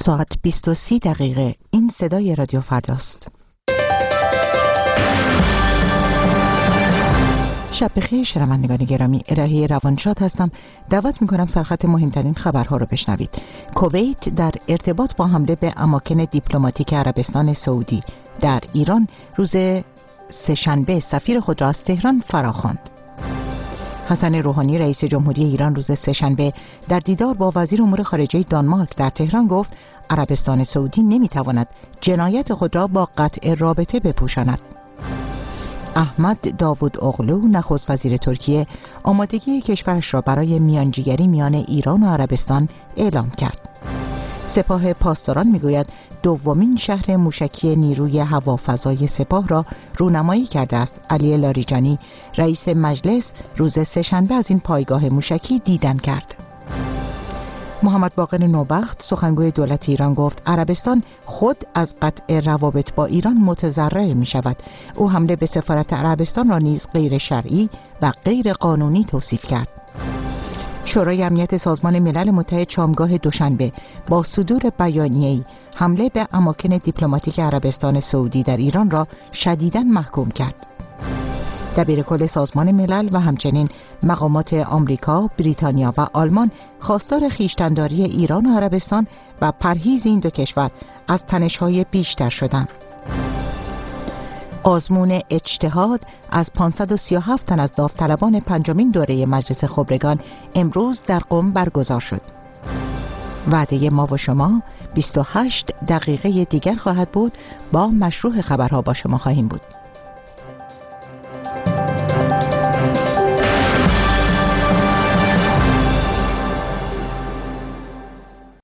ساعت 20:30 این صدای رادیو فرداست. شب بخیر شنوندگان گرامی، الهی روانشاد هستم. دعوت میکنم سرخط مهمترین خبرها رو بشنوید. کویت در ارتباط با حمله به اماکن دیپلماتیک عربستان سعودی در ایران روز سه‌شنبه سفیر خود را از تهران فراخواند. حسن روحانی رئیس جمهوری ایران روز سه‌شنبه در دیدار با وزیر امور خارجه دانمارک در تهران گفت عربستان سعودی نمیتواند جنایت خود را با قطع رابطه بپوشاند. احمد داوود اغلو نخست وزیر ترکیه آمادگی کشورش را برای میانجیگری میان ایران و عربستان اعلام کرد. سپاه پاسداران میگوید دومین شهر موشکی نیروی هوافضای سپاه را رونمایی کرده است. علی لاریجانی رئیس مجلس روز سه‌شنبه از این پایگاه موشکی دیدن کرد. محمد باقر نوبخت سخنگوی دولت ایران گفت عربستان خود از قطع روابط با ایران متضرر می شود. او حمله به سفارت عربستان را نیز غیر شرعی و غیر قانونی توصیف کرد. شورای امنیت سازمان ملل متحد شامگاه دوشنبه با صدور بیانیه‌ای حمله به اماکن دیپلماتیک عربستان سعودی در ایران را شدیداً محکوم کرد. دبیرکل سازمان ملل و همچنین مقامات آمریکا، بریتانیا و آلمان خواستار خویشتن‌داری ایران و عربستان و پرهیز این دو کشور از تنش‌های بیشتر شدند. آزمون اجتهاد از 537 تن از داوطلبان پنجمین دوره مجلس خبرگان امروز در قم برگزار شد. وعده ما و شما 28 دقیقه دیگر خواهد بود. با مشروع خبرها با شما خواهیم بود.